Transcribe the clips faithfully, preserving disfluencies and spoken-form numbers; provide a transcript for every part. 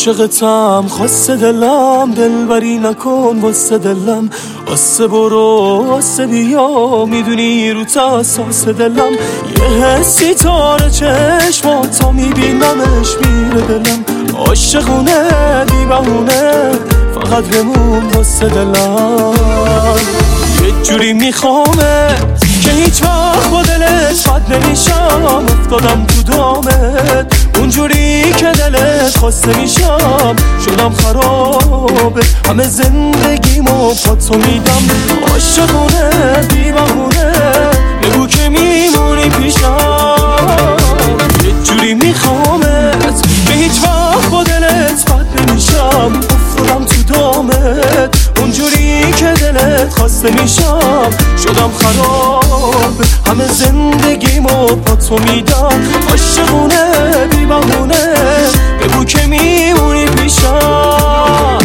عاشقتم خاصه دلم، دلبری نکن واسه دلم، واسه برو واسه بیا، میدونی رو تاساس دلم یه حسی تاره چشماتا میبینمش میره دلم، عاشقونه بی بهونه فقط بمون واسه دلم. یه جوری میخوامه که هیچ وقت با دلت بد نمیشم، افتادم تو دامت اونجوری که دلت خواسته میشم، شدم خرابه همه زندگیمو با تو میدم، عاشقونه بی بهونه بگو که میمونی پیشم. یه جوری میخوامت که هیچ وقت با دلت بد نمیشم، افتادم تو دامت اونجوری که دلت خواسته میشم، شدم خراب همه زندگیمو با تو میدم، عاشقونه بی بهونه بگو که میمونی پیشم.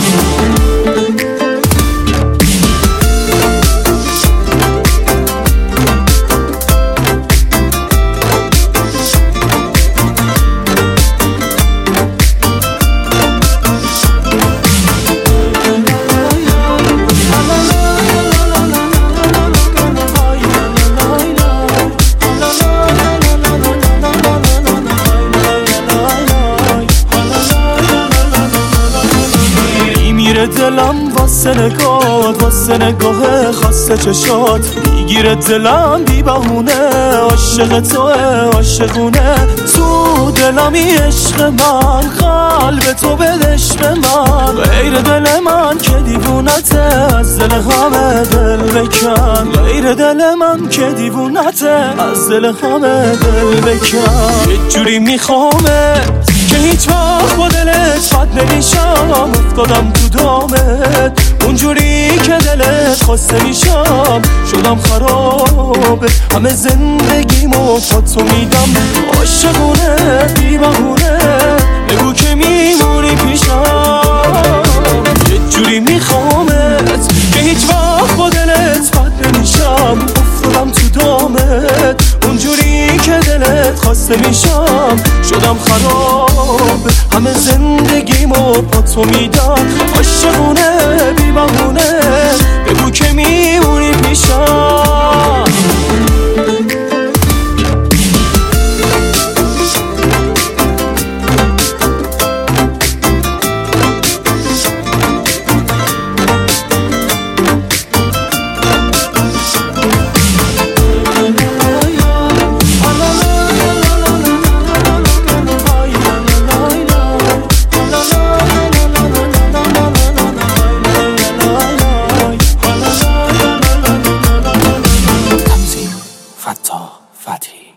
دلم واسه نگات، واسه نگاه خاصه چشات، میگیره دلم بی بهونه، عاشق توه عاشقونه، تو دلمی عشق من، قلب تو بدش به من، غیر دل من که دیوونته از دل همه دل بکن، غیر دل من که دیوونته از دل همه دل بکن. یه جوری میخوامه که هیچ وقت با دلت بد نمیشم، افتادم تو دامت اونجوری که دلت خواسته میشم، شدم خرابه همه زندگیمو با تو میدم، عاشقونه بی بهونه بگو که میمونی پیشم. یه جوری میخوامت که هیچ وقت با دلت بد نمیشم، افتادم تو دامت اونجوری که دلت خواسته میشم، شدم خراب همه زندگیمو با تو میدم، عاشقونه بی بهونه بگو که میمونی پیشم. فتاح فتحی